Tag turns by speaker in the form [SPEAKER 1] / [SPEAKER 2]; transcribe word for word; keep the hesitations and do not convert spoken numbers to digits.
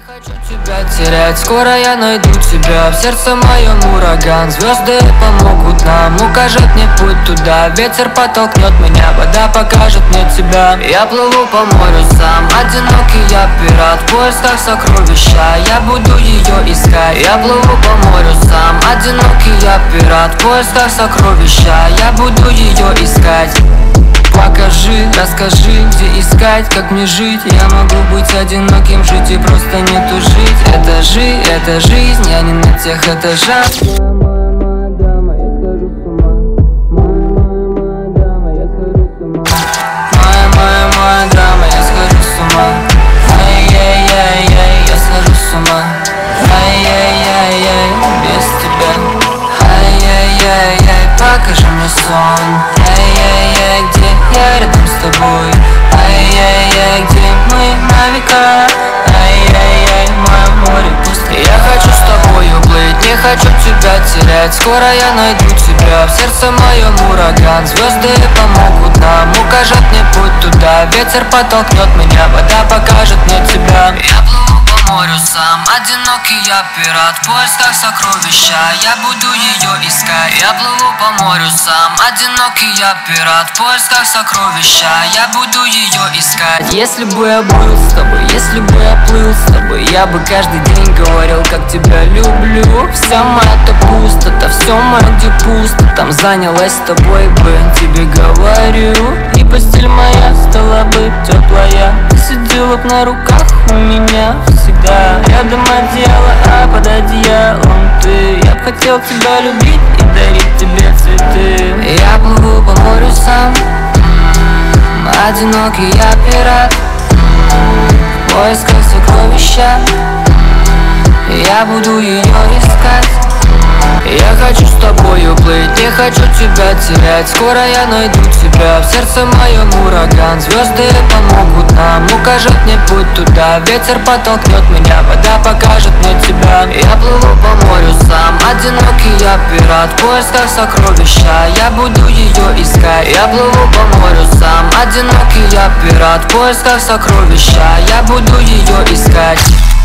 [SPEAKER 1] хочу тебя терять, скоро я найду тебя. В сердце моем ураган, звезды помогут нам. Укажет мне путь туда, ветер подтолкнет меня, вода покажет мне тебя. Я плыву по морю сам, одинокий я пират, в поисках сокровища, я буду ее искать. Я плыву по морю сам, одинокий я пират, в поисках сокровища, я буду ее искать. Покажи, расскажи, где искать, как мне жить. Я могу быть одиноким, жить и просто не тужить. Это жизнь, это жизнь, я не на тех этажах. Моя, моя, моя драма, я схожу с ума. Ай-яй-яй-яй, я схожу с ума. Ай-яй-яй-яй, без тебя. Ай-яй-яй-яй, покажи мне сон. Ай-яй-яй, где я рядом с тобой? Ай-яй-яй, где мы на века? Ай-яй-яй, мое море пусто. Я хочу с тобой уплыть, не хочу тебя терять. Скоро я найду тебя, в сердце моем ураган. Звезды помогут нам, укажет мне путь туда. Ветер подтолкнет меня, вода покажет мне тебя. Я плыву по морю сам, одинокий я пират, в поисках сокровища, я буду ее искать. Я плыву по морю сам, одинокий я пират, в поисках сокровища, я буду ее искать. Если бы я был с тобой, если бы я плыл с тобой, я бы каждый день говорил, как тебя люблю. Вся моя-то пустота, все мое где пусто, там занялась с тобой бы, тебе говорю. И постель моя стала бы теплая, ты сидела б на руках у меня всегда. Рядом одеяло, а под одеялом ты. Я б хотел тебя любить и дарить тебе цветы. Я плыву по морю сам, м-м, одинокий я пират, м-м, в поисках сокровища, м-м, я буду ее искать. Я хочу с тобой уплыть, не хочу тебя терять. Скоро я найду тебя, в сердце моем ураган. Звезды помогут нам, укажет мне путь туда. Ветер подтолкнет меня, вода покажет мне тебя. Я плыву по морю сам, одинокий я пират, в поисках сокровища, я буду ее искать. Я плыву по морю сам, одинокий я пират, в поисках сокровища, я буду ее искать.